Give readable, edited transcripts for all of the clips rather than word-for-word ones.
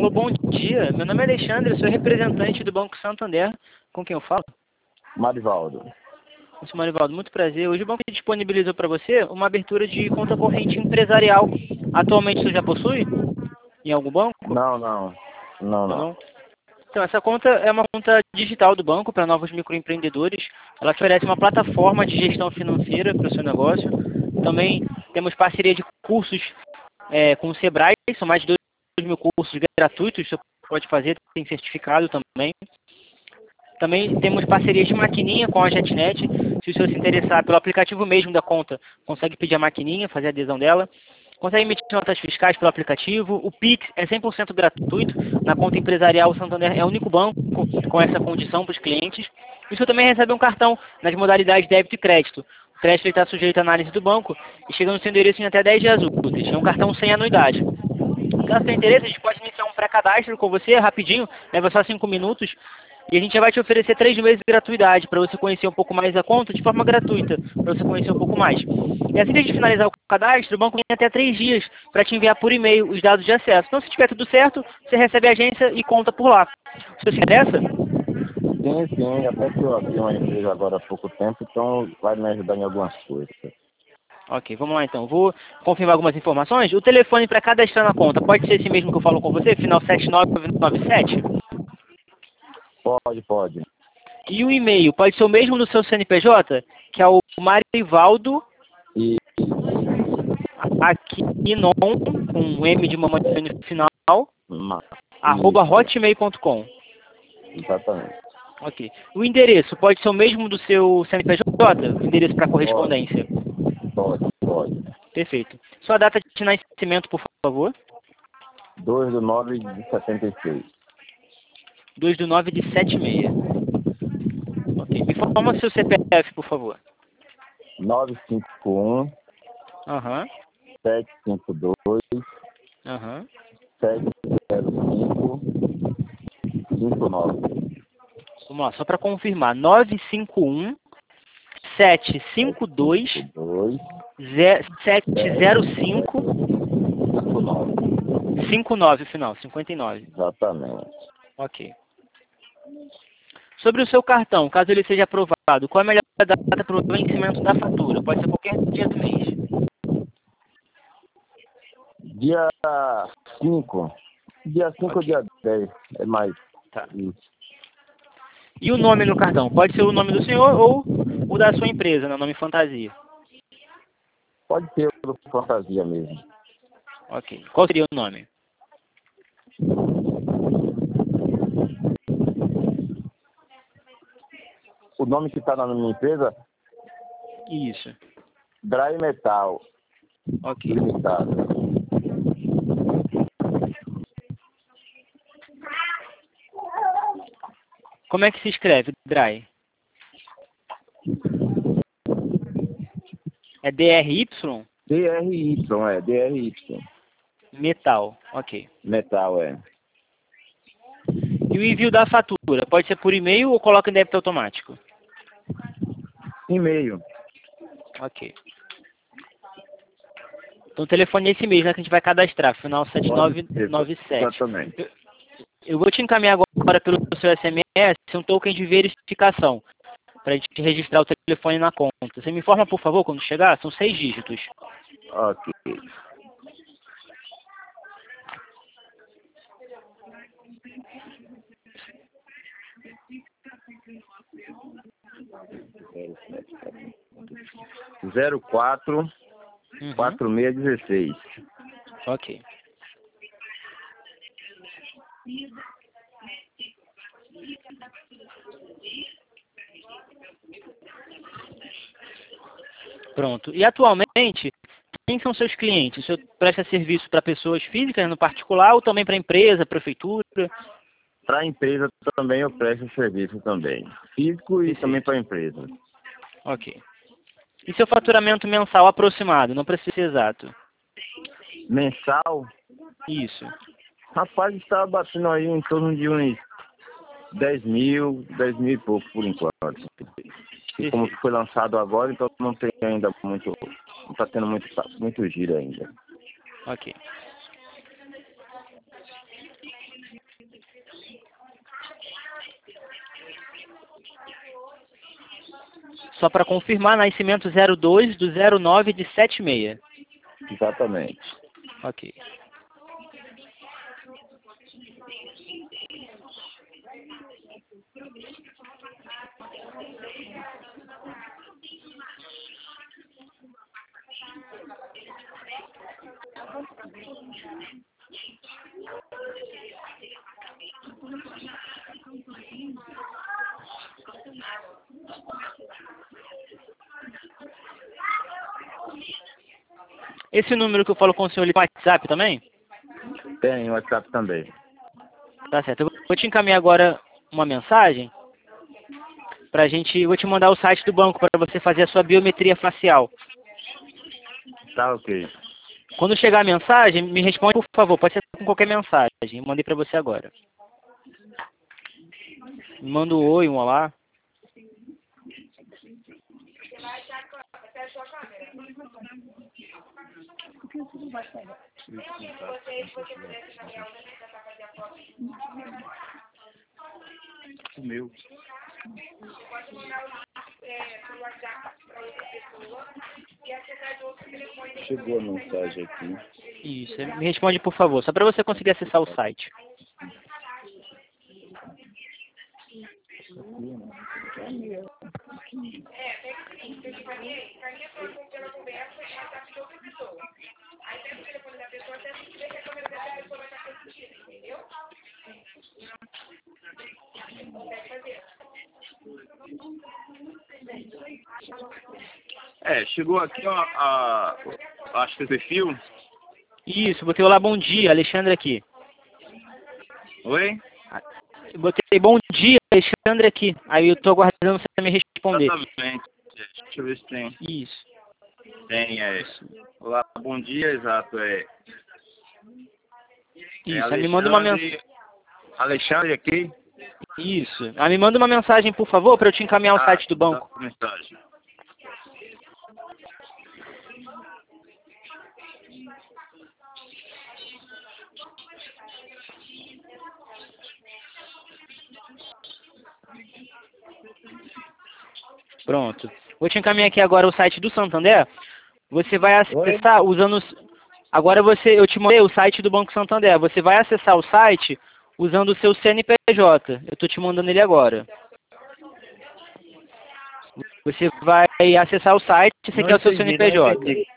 Alô, bom dia. Meu nome é Alexandre, sou representante do Banco Santander. Com quem eu falo? Marivaldo. Senhor Marivaldo, muito prazer. Hoje o banco disponibilizou para você uma abertura de conta corrente empresarial. Atualmente você já possui? Em algum banco? Não, não. Não, Ou não. não? Então, essa conta é uma conta digital do banco para novos microempreendedores. Ela oferece uma plataforma de gestão financeira para o seu negócio. Também temos parceria de cursos com o Sebrae, são mais de 2.000 cursos gratuitos, você pode fazer, tem certificado também. Também temos parcerias de maquininha com a JetNet, se o senhor se interessar pelo aplicativo mesmo da conta, consegue pedir a maquininha, fazer a adesão dela. Consegue emitir notas fiscais pelo aplicativo. O Pix é 100% gratuito. Na conta empresarial, o Santander é o único banco com essa condição para os clientes. E o senhor também recebe um cartão nas modalidades débito e crédito. O crédito está sujeito à análise do banco e chega no seu endereço em até 10 dias úteis. É um cartão sem anuidade. Caso tenha interesse, a gente pode iniciar um pré-cadastro com você, rapidinho, leva só 5 minutos. E a gente já vai te oferecer 3 meses de gratuidade para você conhecer um pouco mais a conta de forma gratuita, para você conhecer um pouco mais. E assim que a gente finalizar o cadastro, o banco tem até 3 dias para te enviar por e-mail os dados de acesso. Então, se tiver tudo certo, você recebe a agência e conta por lá. Você se interessa? Sim. Até que eu abri uma empresa agora há pouco tempo, então vai me ajudar em algumas coisas. Ok, vamos lá então. Vou confirmar algumas informações. O telefone para cadastrar na conta pode ser esse mesmo que eu falo com você, final 7997? Pode. E o e-mail pode ser o mesmo do seu CNPJ, que é o Marivaldo E Aquinon, com um M de mamãe no final, isso, @hotmail.com. exatamente. Ok. O endereço pode ser o mesmo do seu CNPJ? O endereço para correspondência? Pode. Perfeito. Sua data de nascimento, por favor? 2/9/76. 2/9/76. Ok. Me informa seu CPF, por favor. 951 Aham. 752 Aham. 705 59. Vamos lá, só para confirmar. 951 752 2 705 59. 59 final, 59. Exatamente. Ok. Sobre o seu cartão, caso ele seja aprovado, qual é a melhor data para o vencimento da fatura? Pode ser qualquer dia do mês. Dia 5. Dia 5 ou Ok. dia 10. É mais. Tá. Isso. E o nome no cartão? Pode ser o nome do senhor ou o da sua empresa, né? Nome fantasia. Pode ser do fantasia mesmo. Ok. Qual seria o nome? O nome que está na minha empresa, Isso. Dry Metal Ok. Limitado. Como é que se escreve? Dry. É DRY? DRY, DRY. Metal. Ok. Metal, é. E o envio da fatura? Pode ser por e-mail ou coloca em débito automático? E-mail. Ok. Então o telefone é esse mesmo, né, que a gente vai cadastrar, final Pode ser, 7997. exatamente. Eu vou te encaminhar agora pelo seu SMS um token de verificação, para a gente registrar o telefone na conta. Você me informa, por favor, quando chegar? São 6 dígitos. Ok. Zero quatro Uhum. 4616. Ok. Pronto. E atualmente, quem são seus clientes? O senhor presta serviço para pessoas físicas no particular ou também para empresa, prefeitura? Para a empresa também eu presto serviço também. Físico e Perfeito. também para a empresa. Ok. E seu faturamento mensal aproximado? Não precisa ser exato. Mensal, Isso. rapaz, está batendo aí em torno de uns 10 mil e pouco por enquanto. E como Perfeito. foi lançado agora, então não tem ainda muito, não está tendo muito giro ainda. Ok. Só para confirmar, nascimento 02/09 de 76. Exatamente. Ok. Esse número que eu falo com o senhor, ele tem WhatsApp também? Tem WhatsApp também. Tá certo. Eu vou te encaminhar agora uma mensagem pra gente. Vou te mandar o site do banco para você fazer a sua biometria facial. Tá ok. Quando chegar a mensagem, me responde, por favor. Pode ser com qualquer mensagem. Eu mandei para você agora. Me manda um oi, um olá. O meu. Chegou a mensagem aqui. Isso. Me responde, por favor. Só para você conseguir acessar o site. Chegou aqui, ó, acho que o perfil. Isso. Botei olá, bom dia. Alexandre aqui. Oi? Botei bom dia, Alexandre aqui. Aí eu tô aguardando você me responder. Exatamente. Deixa eu ver se tem. Isso. Tem, Olá, bom dia, exato, Isso. Aí me manda uma mensagem. Alexandre aqui. Isso. Aí me manda uma mensagem, por favor, para eu te encaminhar o site do banco. Mensagem. Pronto. Vou te encaminhar aqui agora o site do Santander. Você vai acessar usando... Agora eu te mandei o site do Banco Santander. Você vai acessar o site usando o seu CNPJ. Eu estou te mandando ele agora. Você vai acessar o site, você quer o seu CNPJ.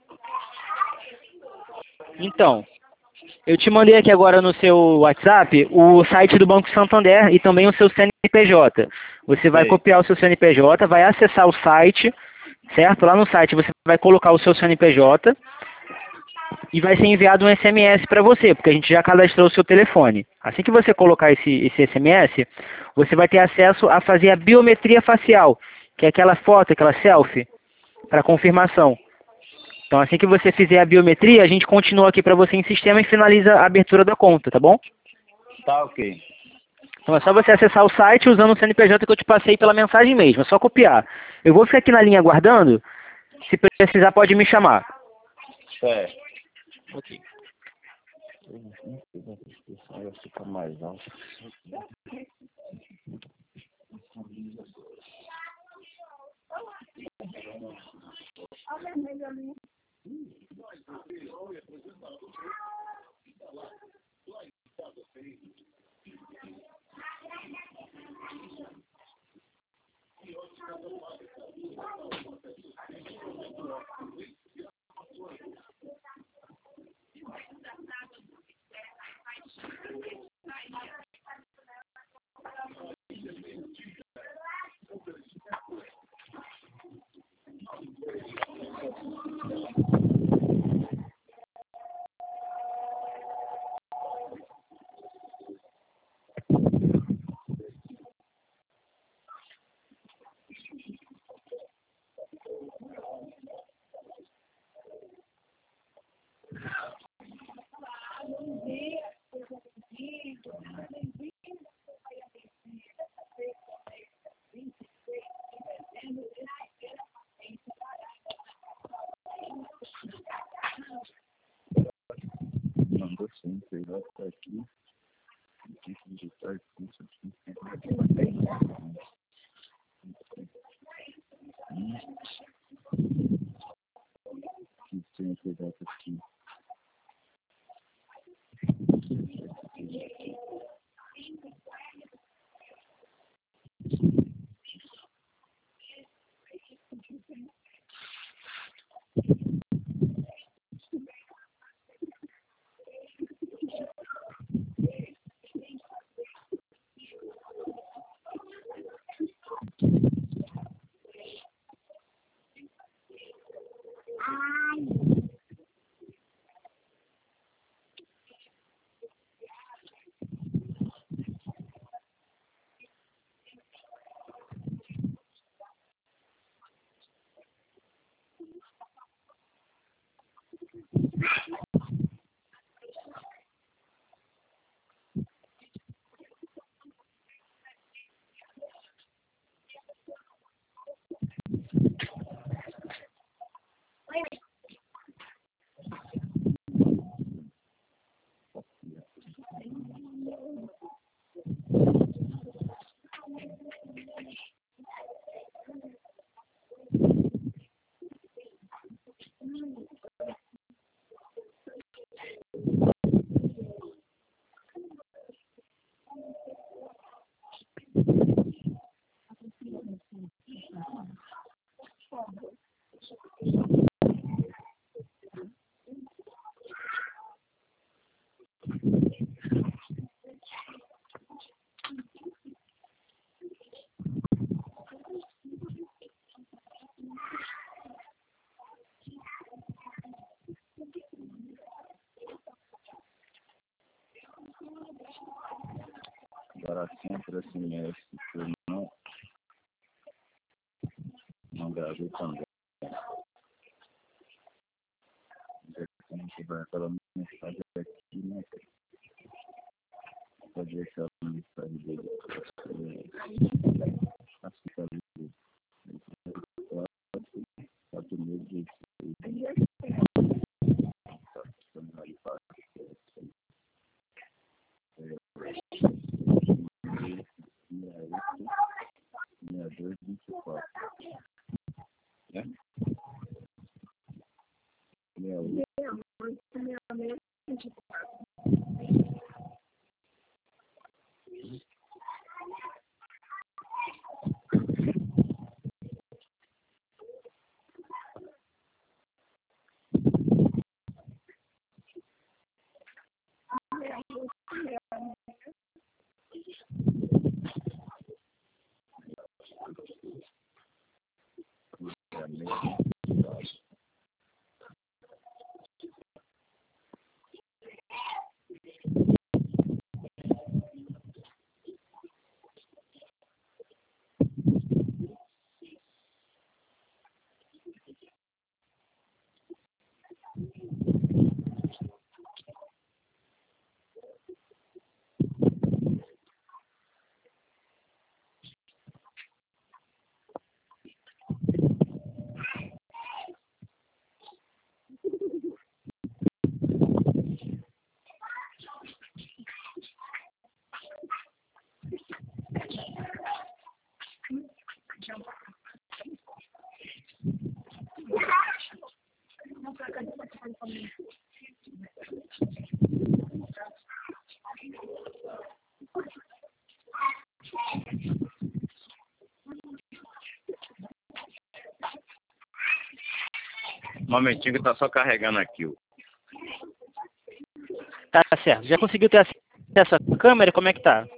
Então, eu te mandei aqui agora no seu WhatsApp o site do Banco Santander e também o seu CNPJ. Você vai copiar o seu CNPJ, vai acessar o site, certo? Lá no site você vai colocar o seu CNPJ e vai ser enviado um SMS para você, porque a gente já cadastrou o seu telefone. Assim que você colocar esse SMS, você vai ter acesso a fazer a biometria facial, que é aquela foto, aquela selfie, para confirmação. Então, assim que você fizer a biometria, a gente continua aqui para você em sistema e finaliza a abertura da conta, tá bom? Tá ok. Então é só você acessar o site usando o CNPJ que eu te passei pela mensagem mesmo, é só copiar. Eu vou ficar aqui na linha aguardando, se precisar pode me chamar. Ok. Vai ficar mais alto. Mandou sim, CNPJ tá aqui. Tem que digitar aqui, isso aqui. Que tem esse data aqui. Agora sempre assim, que eu não gravei também. A gente vai aquela mensagem aqui, né? Pode deixar a mensagem dele. Assim, sabe? 4 meses de dois, 24. Né? 68. Um momentinho que tá só carregando aqui. Tá certo. Já conseguiu ter acesso à câmera? Como é que tá?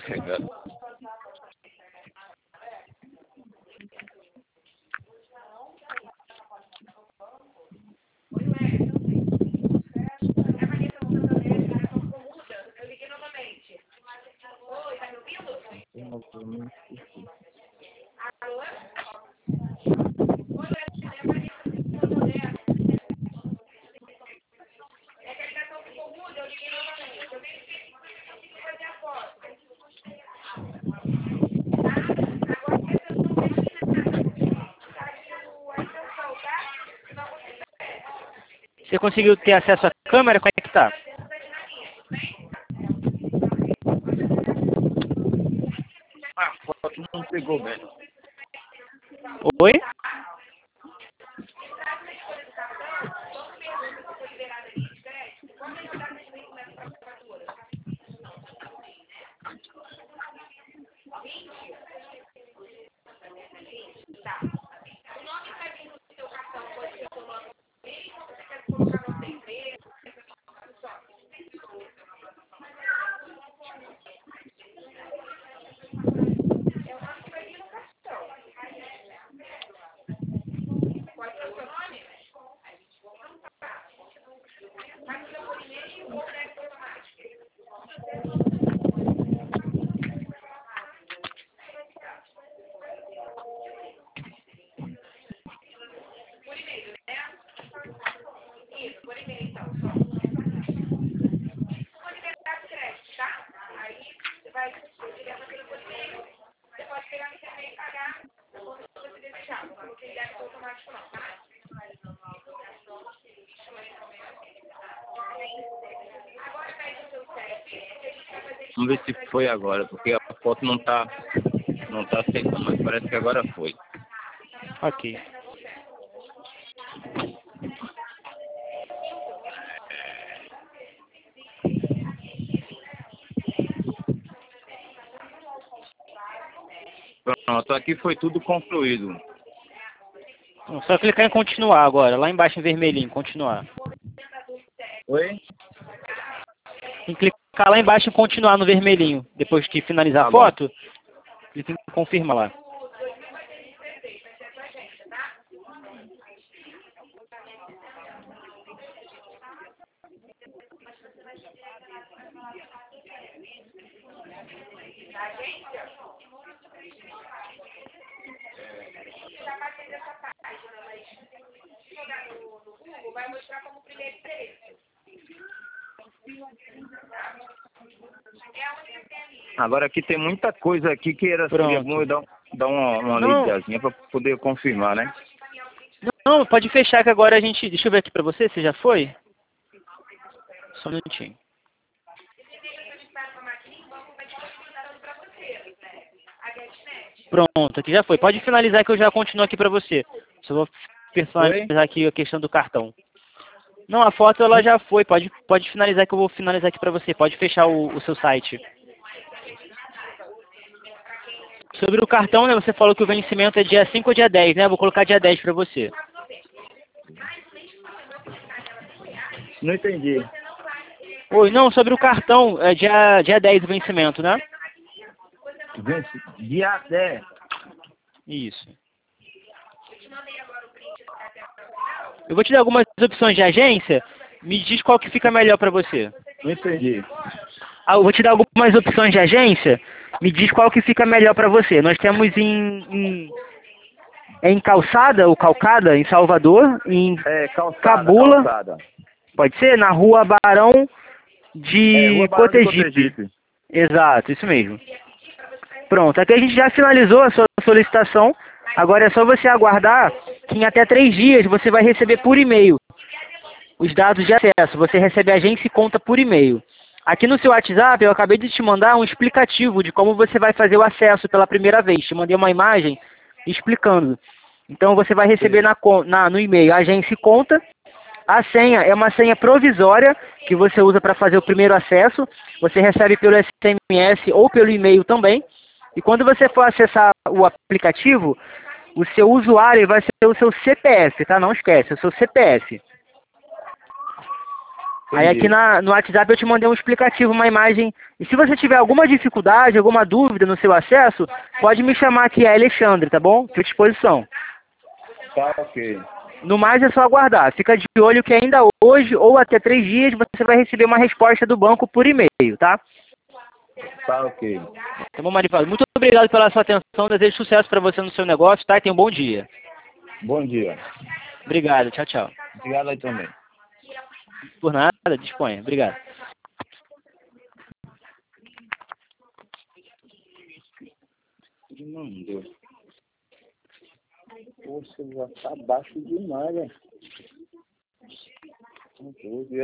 Você conseguiu ter acesso à câmera? Como é que tá? A foto não pegou bem. Oi? Vamos ver se foi agora, porque a foto não tá aceitando, mas parece que agora foi. Ok. Pronto, aqui foi tudo concluído. Só clicar em continuar agora, lá embaixo em vermelhinho, continuar. Oi? Tem que clicar lá embaixo em continuar no vermelhinho. Depois que finalizar a foto, clica em confirma lá. Agora aqui tem muita coisa aqui que seria bom eu dar uma lidazinha para poder confirmar, né? Não, pode fechar que agora a gente... Deixa eu ver aqui pra você, você já foi? Só um minutinho. Pronto, aqui já foi. Pode finalizar que eu já continuo aqui pra você. Só vou personalizar aqui a questão do cartão. Não, a foto ela já foi. Pode finalizar que eu vou finalizar aqui pra você. Pode fechar o seu site. Sobre o cartão, né, você falou que o vencimento é dia 5 ou dia 10, né? Eu vou colocar dia 10 pra você. Não entendi. Oi, não, sobre o cartão, é dia 10 o vencimento, né? Dia 10. Isso. Eu vou te dar algumas opções de agência. Me diz qual que fica melhor pra você. Não entendi. Eu vou te dar algumas opções de agência. Me diz qual que fica melhor pra você. Nós temos em Calçada, ou Calcada, em Salvador, em Cabula, Calçada. pode ser? Na Rua Barão de Cotegipe. Exato, isso mesmo. Pronto, aqui a gente já finalizou a sua solicitação. Agora é só você aguardar que em até 3 dias você vai receber por e-mail os dados de acesso. Você recebe a agência e conta por e-mail. Aqui no seu WhatsApp eu acabei de te mandar um explicativo de como você vai fazer o acesso pela primeira vez. Te mandei uma imagem explicando. Então você vai receber no e-mail a agência e conta. A senha é uma senha provisória que você usa para fazer o primeiro acesso. Você recebe pelo SMS ou pelo e-mail também. E quando você for acessar o aplicativo, o seu usuário vai ser o seu CPF, tá? Não esquece, o seu CPF. Aí aqui no WhatsApp eu te mandei um explicativo, uma imagem. E se você tiver alguma dificuldade, alguma dúvida no seu acesso, pode me chamar aqui, é Alexandre, tá bom? Fico à disposição. Tá ok. No mais é só aguardar. Fica de olho que ainda hoje ou até 3 dias você vai receber uma resposta do banco por e-mail, tá? Tá ok. Tá bom, Marivado? Muito obrigado pela sua atenção. Desejo sucesso para você no seu negócio, tá? E tenha um bom dia. Bom dia. Obrigado. Tchau, tchau. Obrigado aí também. Por nada, disponha. Obrigado. Mandou. Poxa, já tá baixo demais, né?